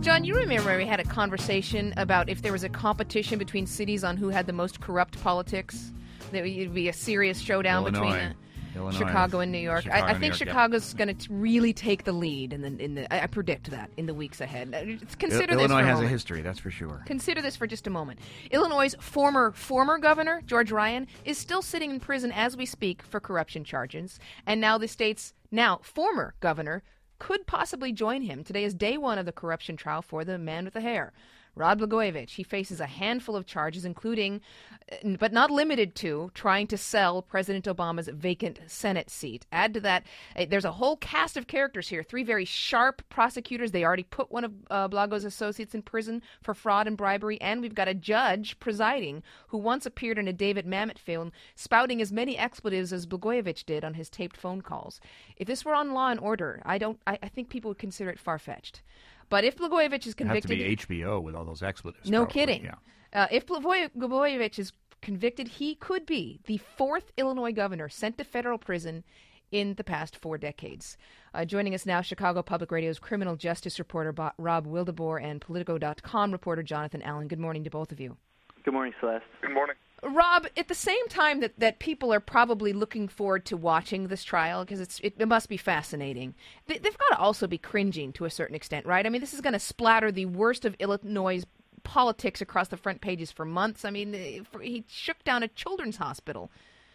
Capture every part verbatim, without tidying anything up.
John, you remember we had a conversation about if there was a competition between cities on who had the most corrupt politics? There would be a serious showdown Illinois. between uh, Illinois. Chicago and New York. Chicago, I, I New think York, Chicago's yeah. going to really take the lead in the in the. I predict that in the weeks ahead. Consider Il- this Illinois for a has moment. a history, that's for sure. Consider this for just a moment. Illinois' former former governor, George Ryan, is still sitting in prison as we speak for corruption charges. And now the state's now former governor could possibly join him. Today is day one of the corruption trial for the man with the hair, Rod Blagojevich. He faces a handful of charges, including, but not limited to, trying to sell President Obama's vacant Senate seat. Add to that, uh, there's a whole cast of characters here, three very sharp prosecutors. They already put one of uh, Blago's associates in prison for fraud and bribery, and we've got a judge presiding who once appeared in a David Mamet film spouting as many expletives as Blagojevich did on his taped phone calls. If this were on Law and Order, I don't. I, I think people would consider it far-fetched. But if Blagojevich is convicted... It'd have to be H B O with all those expletives. No probably. kidding. Yeah. Uh, if Blagojevich is convicted, he could be the fourth Illinois governor sent to federal prison in the past four decades. Uh, joining us now, Chicago Public Radio's criminal justice reporter Bo- Rob Wildeboer and Politico dot com reporter Jonathan Allen. Good morning to both of you. Good morning, Celeste. Good morning. Rob, at the same time that, that people are probably looking forward to watching this trial, because it's it, it must be fascinating, they, they've got to also be cringing to a certain extent, right? I mean, this is going to splatter the worst of Illinois' politics across the front pages for months. I mean, he shook down a children's hospital.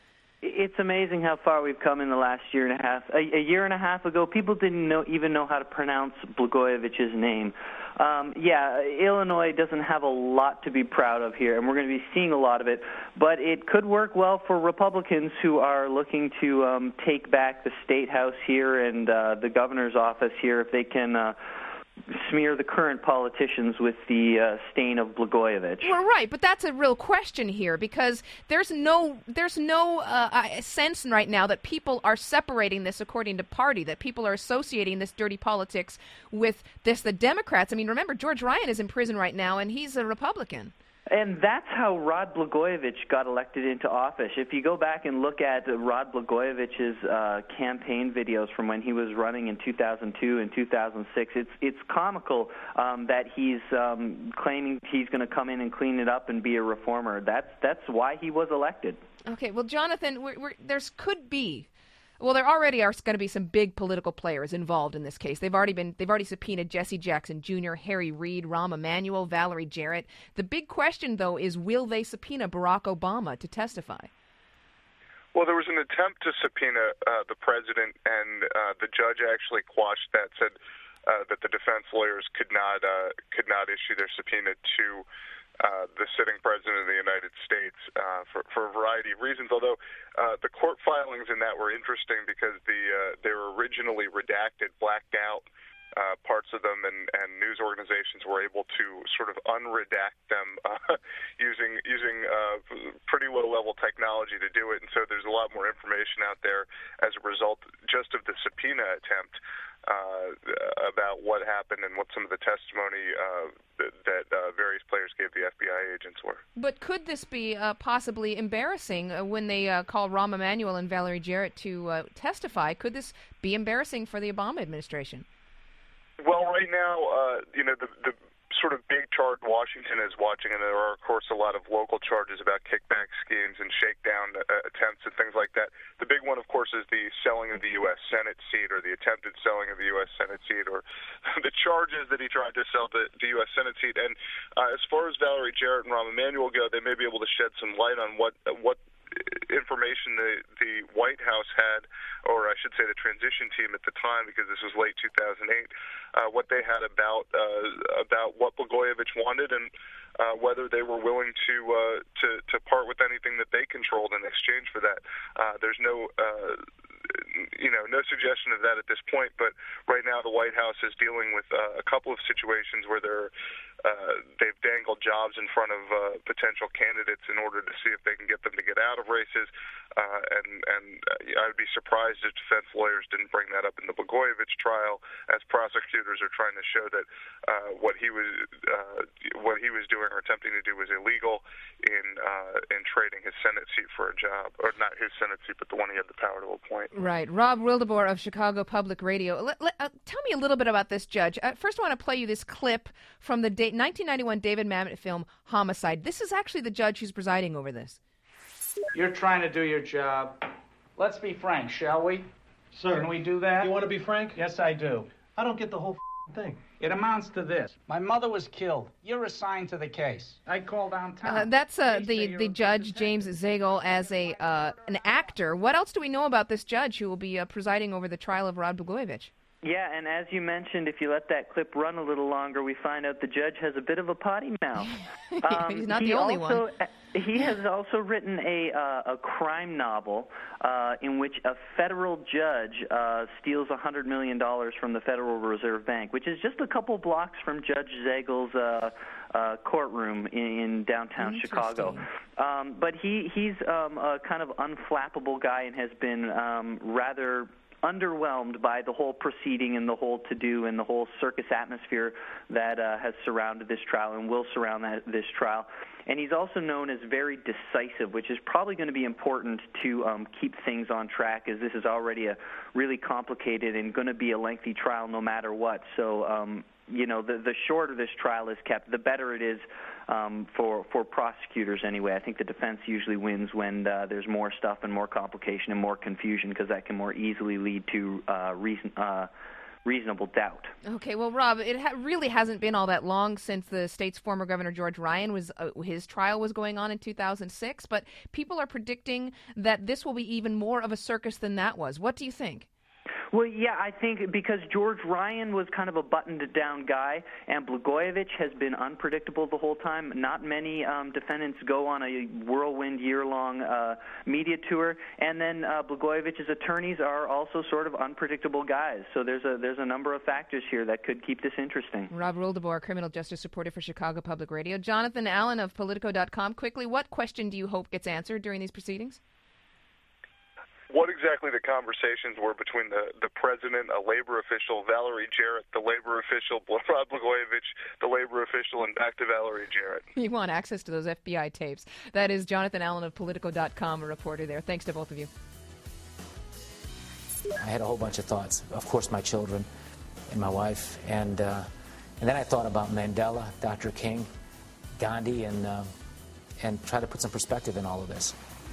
It's amazing how far we've come in the last year and a half. A, a year and a half ago, people didn't know, even know how to pronounce Blagojevich's name. Um, yeah, Illinois doesn't have a lot to be proud of here, and we're going to be seeing a lot of it. But it could work well for Republicans who are looking to um, take back the State House here and uh, the governor's office here if they can uh, smear the current politicians with the uh, stain of Blagojevich. Well, right, but that's a real question here because there's no there's no uh, sense right now that people are separating this according to party, that people are associating this dirty politics with this the Democrats. I mean, remember, George Ryan is in prison right now, and he's a Republican. And that's how Rod Blagojevich got elected into office. If you go back and look at Rod Blagojevich's uh, campaign videos from when he was running in two thousand two and two thousand six, it's it's comical um, that he's um, claiming he's going to come in and clean it up and be a reformer. That's that's why he was elected. Okay, well, Jonathan, we're, we're, there's could be. Well, there already are going to be some big political players involved in this case. They've already been they've already subpoenaed Jesse Jackson Junior, Harry Reid, Rahm Emanuel, Valerie Jarrett. The big question, though, is will they subpoena Barack Obama to testify? Well, there was an attempt to subpoena uh, the president, and uh, the judge actually quashed that, said uh, that the defense lawyers could not uh, could not issue their subpoena to Uh, the sitting president of the United States uh, for, for a variety of reasons, although uh, the court filings in that were interesting because the uh, they were originally redacted, blacked out uh, parts of them, and, and news organizations were able to sort of unredact them uh, using using uh, pretty low-level technology to do it, and so there's a lot more information out there as a result just of the subpoena attempt. Uh, about what happened and what some of the testimony uh, that, that uh, various players gave the F B I agents were. But could this be uh, possibly embarrassing uh, when they uh, call Rahm Emanuel and Valerie Jarrett to uh, testify? Could this be embarrassing for the Obama administration? Well, right now, uh, you know, the, the sort of big charge Washington is watching, and there are, of course, a lot of local charges about kickback schemes and shakedown uh, attempts and things like that. The big one, of course, is the selling of the U S Senate seat or the attempted selling of the U S Senate seat or the charges that he tried to sell the, the U S Senate seat. And uh, as far as Valerie Jarrett and Rahm Emanuel go, they may be able to shed some light on what what information the the White House had, or I should say the transition team at the time, because this was late two thousand eight, uh, what they had about uh, about what Blagojevich wanted and uh, whether they were willing to uh, to to part with anything that they controlled in exchange for that. Uh, there's no uh, you know no suggestion of that at this point, but right now the White House is dealing with uh, a couple of situations where there uh, they've dangled jobs in front of uh, potential candidates in order to see if they can get them to get out of races. Uh, and and uh, I would be surprised if defense lawyers didn't bring that up in the Blagojevich trial, as prosecutors are trying to show that uh, what he was uh, what he was doing or attempting to do was illegal in uh, in trading his Senate seat for a job, or not his Senate seat, but the one he had the power to appoint. Right. Rob Wildeboer of Chicago Public Radio. Let, let, uh, tell me a little bit about this judge. Uh, first, I want to play you this clip from the da- nineteen ninety-one David Mamet film Homicide. This is actually the judge who's presiding over this. You're trying to do your job. Let's be frank, shall we? Sir, can we do that? You want to be frank? Yes, I do. I don't get the whole thing. It amounts to this. My mother was killed. You're assigned to the case. I call downtown. Uh, that's uh, the, the judge, James Zagel, as a uh, an actor. What else do we know about this judge who will be uh, presiding over the trial of Rod Blagojevich? Yeah, and as you mentioned, if you let that clip run a little longer, we find out the judge has a bit of a potty mouth. Um, He's not he the only also, one. He has also written a uh, a crime novel uh, in which a federal judge uh, steals one hundred million dollars from the Federal Reserve Bank, which is just a couple blocks from Judge Zagel's uh, uh, courtroom in, in downtown Chicago. Um, but he he's um, a kind of unflappable guy and has been um, rather underwhelmed by the whole proceeding and the whole to-do and the whole circus atmosphere that uh, has surrounded this trial and will surround that, this trial. And he's also known as very decisive, which is probably going to be important to um, keep things on track, as this is already a really complicated and going to be a lengthy trial no matter what. So, um, you know, the, the shorter this trial is kept, the better it is um, for, for prosecutors anyway. I think the defense usually wins when uh, there's more stuff and more complication and more confusion, because that can more easily lead to uh, reason, uh, reasonable doubt. Okay, well, Rob, it ha- really hasn't been all that long since the state's former governor, George Ryan, was uh, his trial was going on in two thousand six, but people are predicting that this will be even more of a circus than that was. What do you think? Well, yeah, I think because George Ryan was kind of a buttoned-down guy, and Blagojevich has been unpredictable the whole time. Not many um, defendants go on a whirlwind year-long uh, media tour, and then uh, Blagojevich's attorneys are also sort of unpredictable guys. So there's a there's a number of factors here that could keep this interesting. Rob Wildeboer, criminal justice reporter for Chicago Public Radio. Jonathan Allen of Politico dot com. Quickly, what question do you hope gets answered during these proceedings? What exactly the conversations were between the, the president, a labor official, Valerie Jarrett, the labor official, Rod Blagojevich, the labor official, and back to Valerie Jarrett. You want access to those F B I tapes. That is Jonathan Allen of Politico dot com, a reporter there. Thanks to both of you. I had a whole bunch of thoughts. Of course, my children and my wife. And, uh, and then I thought about Mandela, Doctor King, Gandhi, and, uh, and try to put some perspective in all of this.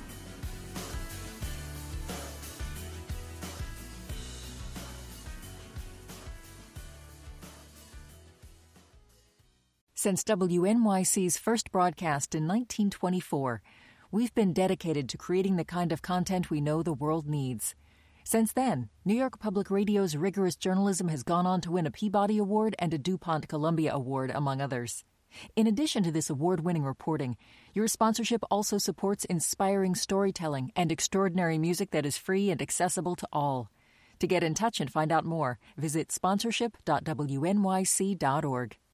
Since W N Y C's first broadcast in nineteen twenty-four, we've been dedicated to creating the kind of content we know the world needs. Since then, New York Public Radio's rigorous journalism has gone on to win a Peabody Award and a DuPont Columbia Award, among others. In addition to this award-winning reporting, your sponsorship also supports inspiring storytelling and extraordinary music that is free and accessible to all. To get in touch and find out more, visit sponsorship dot w n y c dot org.